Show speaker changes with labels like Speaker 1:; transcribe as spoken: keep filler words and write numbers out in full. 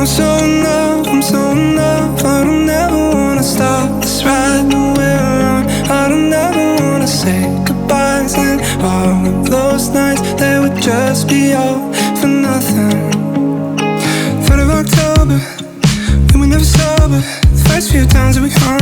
Speaker 1: so in love, I'm so in love. I don't ever wanna stop this ride that we're on. I don't ever wanna say goodbyes, and all of those nights, they would just be all for nothing. Third of October, we were never sober. The first few times that we hung